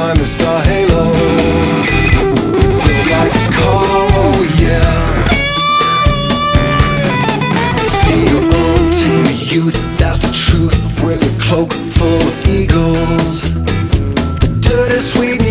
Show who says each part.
Speaker 1: my Mr. Halo. Built like a car, oh yeah. See your own team of youth